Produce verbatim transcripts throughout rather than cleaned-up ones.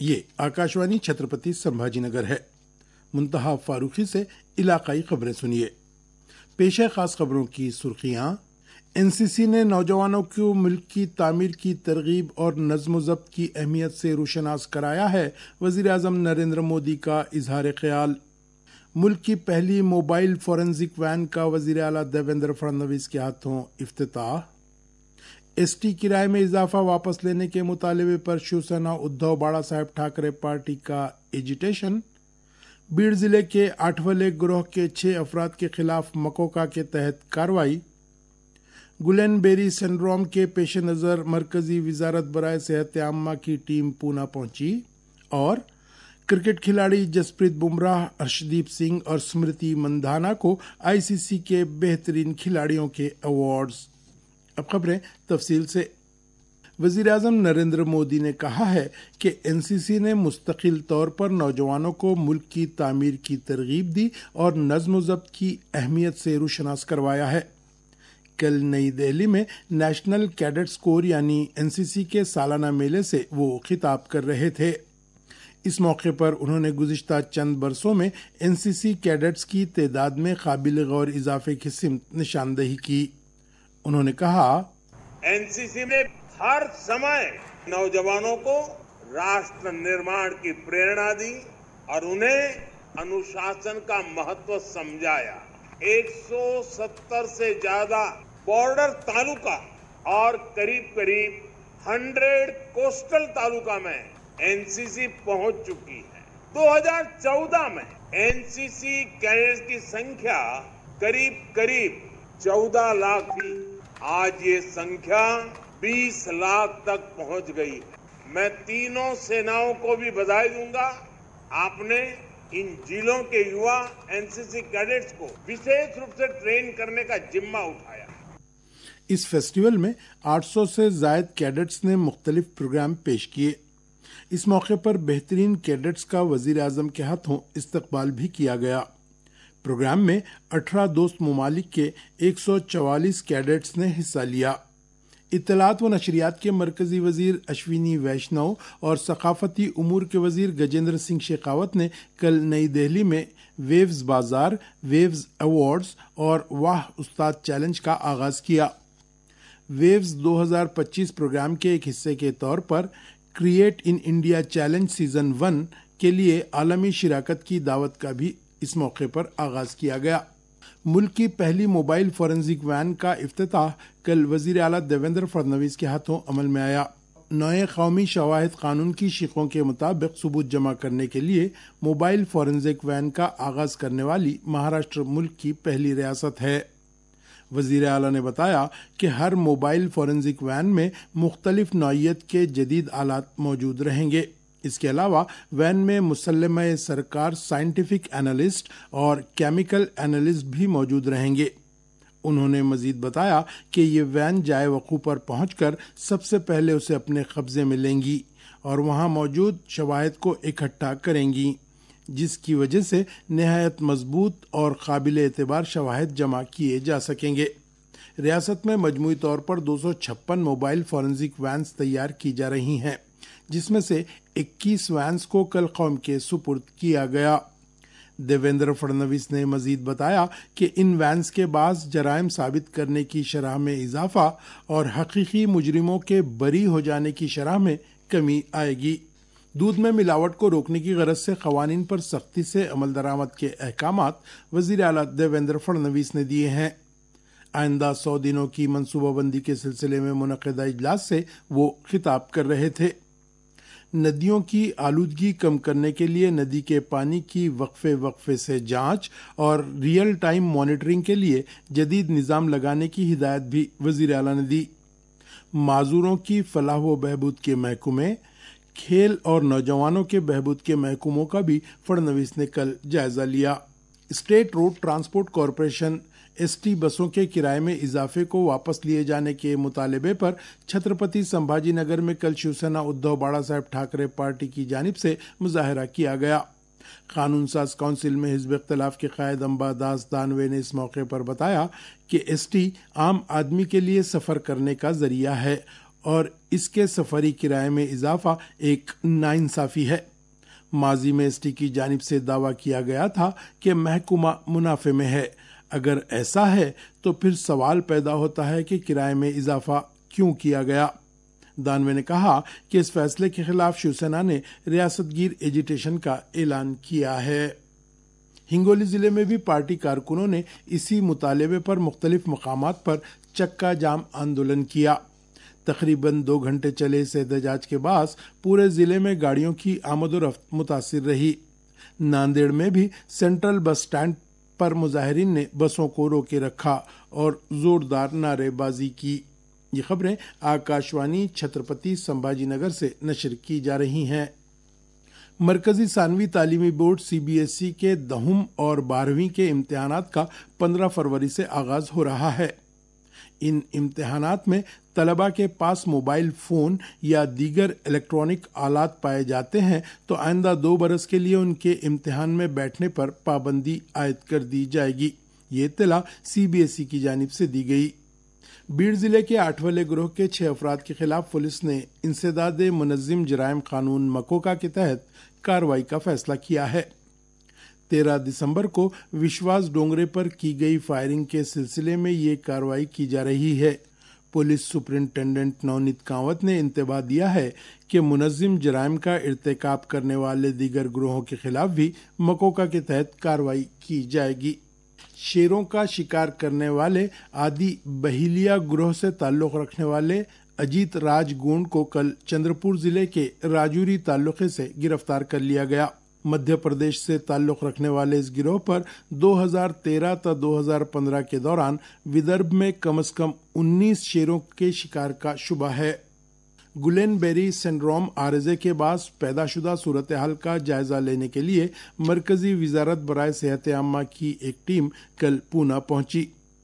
ये आकाशवाणी छत्रपति संभाजी नगर है। मुंतहा फारूकी से इलाकाई खबरें सुनिए। पेश है खास खबरों की सुर्खियां। एनसीसी ने नौजवानों को मुल्क की तामीर की तरगीब और नज़्म ज़ब्त की अहमियत से रोशनास कराया है। वज़ीर आज़म नरेंद्र मोदी का इजहार ख्याल। मुल्क की पहली मोबाइल फोरेंसिक वैन का वज़ीर आला देवेंद्र फडणवीस के हाथों इफ्तिताह। एसटी किराए में इजाफा वापस लेने के मुतालबे पर शिवसेना उद्धव बाला साहेब ठाकरे पार्टी का एजिटेशन। बीड़ जिले के आठवले गिरोह के छह अफराद के खिलाफ मकोका के तहत कार्रवाई। गुलेन बेरी सिंड्रोम के पेश नज़र मरकजी वजारत बराए सेहत आम्मा की टीम पूना पहुंची। और क्रिकेट खिलाड़ी जसप्रीत बुमराह, अर्शदीप सिंह और स्मृति मंधाना को आईसीसी के बेहतरीन खिलाड़ियों के अवार्ड्स। अब खबरें तफसील से। वज़ीर आज़म नरेंद्र मोदी ने कहा है कि एनसीसी ने मुस्तकिल तौर पर नौजवानों को मुल्क की तामीर की तरगीब दी और नज़्म ज़ब्त की अहमियत से रोशनास करवाया है। कल नई दिल्ली में नेशनल कैडेट्स कोर यानी एनसीसी के सालाना मेले से वो खिताब कर रहे थे। इस मौके पर उन्होंने गुज़िश्ता चंद बरसों में एनसीसी कैडेट्स की तादाद में काबिल गौर इजाफे की सिमत निशानदही की। उन्होंने कहा, एनसीसी ने हर समय नौजवानों को राष्ट्र निर्माण की प्रेरणा दी और उन्हें अनुशासन का महत्व समझाया। एक सौ सत्तर से ज्यादा बॉर्डर तालुका और करीब करीब सौ कोस्टल तालुका में एनसीसी पहुंच चुकी है। दो हज़ार चौदह में एनसीसी कैडेट्स की संख्या करीब करीब चौदह लाख थी। आज ये संख्या बीस लाख तक पहुंच गई है। मैं तीनों सेनाओं को भी बधाई दूंगा। आपने इन जिलों के युवा एनसीसी कैडेट्स को विशेष रूप से ट्रेन करने का जिम्मा उठाया। इस फेस्टिवल में आठ सौ से जायद कैडेट्स ने मुख्तलिफ प्रोग्राम पेश किए। इस मौके पर बेहतरीन कैडेट्स का वजीर आजम के हाथों इस्तकबाल भी किया गया। प्रोग्राम में अठारह दोस्त ममालिक के एक सौ चवालीस कैडेट्स ने हिस्सा लिया। इत्तलात व नशरियात के मरकजी वजीर अश्विनी वैष्णव और सकाफती उमूर के वजीर गजेंद्र सिंह शेखावत ने कल नई दिल्ली में वेव्स बाजार, वेव्स अवार्ड्स और वाह उस्ताद चैलेंज का आगाज किया। वेव्स दो हज़ार पच्चीस प्रोग्राम के एक हिस्से के तौर पर create in India challenge season one के लिए आलमी शिराकत की दावत का भी इस मौके पर आगाज किया गया। मुल्क की पहली मोबाइल फोरेंसिक वैन का इफ्तिताह कल वजीर आला देवेंद्र फडणवीस के हाथों अमल में आया। नए कौमी शवाहिद कानून की शिकों के मुताबिक सबूत जमा करने के लिए मोबाइल फोरेंसिक वैन का आगाज करने वाली महाराष्ट्र मुल्क की पहली रियासत है। वजीर आला ने बताया कि हर मोबाइल फोरेंसिक वैन में मुख्तलिफ नौइयत के जदीद आलात मौजूद रहेंगे। इसके अलावा वैन में मुसल्लमा सरकार साइंटिफिक एनालिस्ट और केमिकल एनालिस्ट भी मौजूद रहेंगे। उन्होंने मजीद बताया कि ये वैन जाए वकूफ पर पहुंचकर सबसे पहले उसे अपने कब्जे में लेंगी और वहां मौजूद शवाहिद को इकट्ठा करेंगी, जिसकी वजह से नहायत मजबूत और काबिल एतबार शवाहिद जमा किए जा सकेंगे। रियासत में मजमूई तौर पर दो सौ छप्पन मोबाइल फोरेंसिक वैन्स तैयार की जा रही हैं, जिसमें से इक्कीस वैन्स को कल कौम के सुपुर्द किया गया। देवेंद्र फडणवीस ने मजीद बताया कि इन वैन्स के बाज़ जराइम साबित करने की शरह में इजाफा और हकीकी मुजरिमों के बरी हो जाने की शरह में कमी आएगी। दूध में मिलावट को रोकने की गरज से कवानीन पर सख्ती से अमल दरामद के अहकामात वजीर आला देवेंद्र फडणवीस ने दिए हैं। आइंदा सौ दिनों की मनसूबाबंदी के सिलसिले में मुनक़िदा इजलास से वो खिताब कर रहे थे। नदियों की आलूदगी कम करने के लिए नदी के पानी की वक्फे वक्फे से जांच और रियल टाइम मॉनिटरिंग के लिए जदीद निज़ाम लगाने की हिदायत भी वज़ीर आला ने दी। माजूरों की फलाह व बहबूद के महकमे, खेल और नौजवानों के बहबूद के महकमों का भी फडणवीस ने कल जायजा लिया। State road transport corporation ST बसों के किराए में इजाफे को वापस लिए जाने के मुतालबे पर छत्रपति संभाजी नगर में कल शिवसेना उद्धव बाला साहेब ठाकरे पार्टी की जानिब से मुजाहरा किया गया। कानून साज काउंसिल में हिज़्ब इख्तिलाफ के कायद अंबादास दानवे ने इस मौके पर बताया कि एसटी आम आदमी के लिए सफर करने का जरिया है اور اس کے سفری کرائے میں اضافہ ایک ناانصافی ہے۔ ماضی میں ایس ٹی کی جانب سے دعویٰ کیا گیا تھا کہ محکمہ منافع میں ہے۔ اگر ایسا ہے تو پھر سوال پیدا ہوتا ہے کہ کرائے میں اضافہ کیوں کیا گیا۔ دانوے نے کہا کہ اس فیصلے کے خلاف شیو سینا نے ریاست گیر ایجیٹیشن کا اعلان کیا ہے۔ ہنگولی ضلع میں بھی پارٹی کارکنوں نے اسی مطالبے پر مختلف مقامات پر چکا جام آندولن کیا۔ تقریباً دو گھنٹے چلے اس احتجاج کے باعث پورے ضلع میں گاڑیوں کی آمد و رفت متاثر رہی۔ ناندیڑ میں بھی سینٹرل بس سٹینڈ پر مظاہرین نے بسوں کو روکے رکھا اور زوردار نعرے بازی کی۔ یہ خبریں آکاشوانی چھترپتی سمبھاجی نگر سے نشر کی جا رہی ہیں۔ مرکزی ثانوی تعلیمی board C B S E کے دہم اور بارہویں کے امتحانات کا پندرہ فروری سے آغاز ہو رہا ہے۔ ان امتحانات میں طلبہ کے پاس موبائل فون یا دیگر الیکٹرانک آلات پائے جاتے ہیں تو آئندہ دو برس کے لیے ان کے امتحان میں بیٹھنے پر پابندی عائد کر دی جائے گی۔ یہ اطلاع سی بی ایس ای کی جانب سے دی گئی۔ بیڑ ضلع کے آٹھولے گروہ کے چھ افراد کے خلاف پولیس نے انسداد منظم جرائم قانون مکوکا کے تحت کارروائی کا فیصلہ کیا ہے۔ تیرہ دسمبر کو وشواس ڈونگرے پر کی گئی فائرنگ کے سلسلے میں یہ کارروائی کی جا رہی ہے۔ پولیس سپرنٹینڈنٹ نونیت کانوت نے انتباہ دیا ہے کہ منظم جرائم کا ارتکاب کرنے والے دیگر گروہوں کے خلاف بھی مکوکا کے تحت کارروائی کی جائے گی۔ شیروں کا شکار کرنے والے آدی بہیلیا گروہ سے تعلق رکھنے والے اجیت راج گونڈ کو کل چندرپور ضلع کے راجوری تعلقے سے گرفتار کر لیا گیا۔ مدھیہ پردیش سے تعلق رکھنے والے اس گروہ پر دو ہزار تیرہ تا دو ہزار پندرہ کے دوران ودربھ میں کم از کم انیس شیروں کے شکار کا شبہ ہے۔ گلین بیری سنڈروم عارضے کے باعث پیدا شدہ صورتحال کا جائزہ لینے کے لیے مرکزی وزارت برائے صحت عامہ کی ایک ٹیم کل پونا پہنچی۔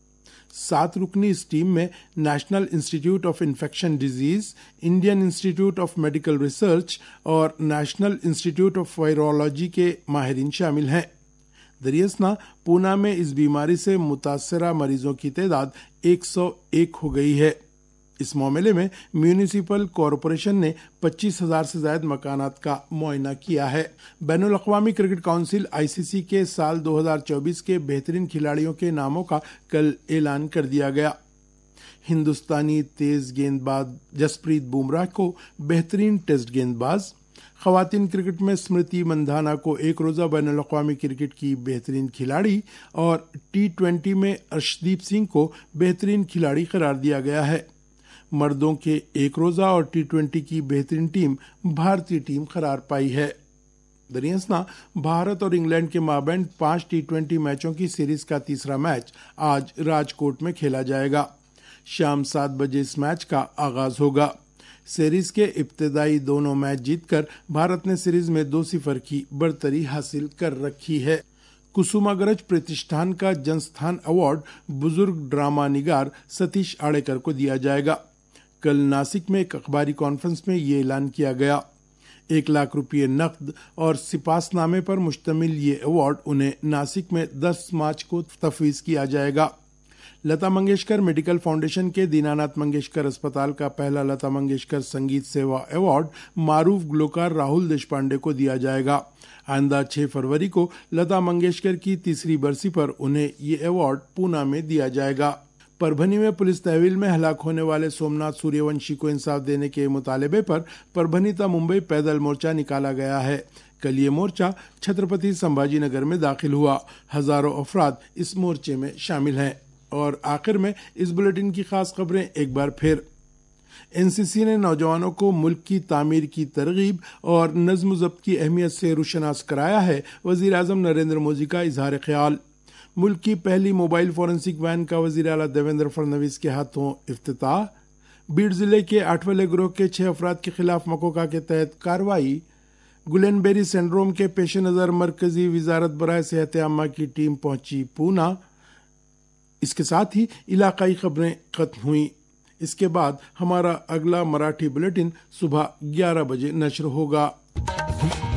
سات رکنی اس ٹیم میں national institute of infection disease, Indian institute of medical research اور national institute of virology کے ماہرین شامل ہیں۔ دریاسنا پونا میں اس بیماری سے متاثرہ مریضوں کی تعداد ایک سو ایک ہو گئی ہے۔ اس معاملے میں میونسپل کارپوریشن نے پچیس ہزار سے زائد مکانات کا معائنہ کیا ہے۔ بین الاقوامی کرکٹ کونسل آئی سی سی کے سال دو ہزار چوبیس کے بہترین کھلاڑیوں کے ناموں کا کل اعلان کر دیا گیا۔ ہندوستانی تیز گیند باز جسپریت بمراہ کو بہترین ٹیسٹ گیند باز، خواتین کرکٹ میں اسمرتی مندھانا کو ایک روزہ بین الاقوامی کرکٹ کی بہترین کھلاڑی اور ٹی ٹوینٹی میں ارشدیپ سنگھ کو بہترین کھلاڑی قرار دیا گیا ہے۔ مردوں کے ایک روزہ اور ٹی ٹوینٹی کی بہترین ٹیم بھارتی ٹیم قرار پائی ہے۔ دریاسنا بھارت اور انگلینڈ کے مابین پانچ ٹی ٹوینٹی میچوں کی سیریز کا تیسرا میچ آج راجکوٹ میں کھیلا جائے گا۔ شام سات بجے اس میچ کا آغاز ہوگا۔ سیریز کے ابتدائی دونوں میچ جیت کر بھارت نے سیریز میں دو صفر کی برتری حاصل کر رکھی ہے۔ کسوماگرج پرتشٹھان کا جنستھان ایوارڈ بزرگ ڈرامہ نگار ستیش آڑیکر کو دیا جائے گا۔ کل ناسک میں ایک اخباری کانفرنس میں یہ اعلان کیا گیا۔ ایک لاکھ روپے نقد اور سپاس نامے پر مشتمل یہ ایوارڈ انہیں ناسک میں دس مارچ کو تفویض کیا جائے گا۔ لتا منگیشکر میڈیکل فاؤنڈیشن کے دیناناتھ منگیشکر اسپتال کا پہلا لتا منگیشکر سنگیت سیوا ایوارڈ معروف گلوکار راہل دیشپانڈے کو دیا جائے گا۔ آئندہ چھ فروری کو لتا منگیشکر کی تیسری برسی پر انہیں یہ ایوارڈ پونا میں دیا جائے گا۔ پربھنی میں پولیس تحویل میں ہلاک ہونے والے سومناتھ سوریہ ونشی کو انصاف دینے کے مطالبے پر پربھنی تا ممبئی پیدل مورچہ نکالا گیا ہے۔ کل یہ مورچہ چھترپتی سمبھاجی نگر میں داخل ہوا۔ ہزاروں افراد اس مورچے میں شامل ہیں۔ اور آخر میں اس بلیٹن کی خاص خبریں ایک بار پھر۔ این سی سی نے نوجوانوں کو ملک کی تعمیر کی ترغیب اور نظم و ضبط کی اہمیت سے روشناس کرایا ہے۔ وزیر اعظم نریندر مودی کا اظہار خیال۔ ملک کی پہلی موبائل فورنسک وین کا وزیر اعلیٰ دیویندر فڑنویس کے ہاتھوں افتتاح۔ بیڑ ضلع کے آٹھولے گروہ کے چھ افراد کے خلاف مکوکا کے تحت کارروائی۔ گلین بیری سنڈروم کے پیش نظر مرکزی وزارت برائے صحت عامہ کی ٹیم پہنچی پونا۔ اس کے ساتھ ہی علاقائی خبریں ختم ہوئیں۔ اس کے بعد ہمارا اگلا مراٹھی بلیٹن صبح گیارہ بجے نشر ہوگا۔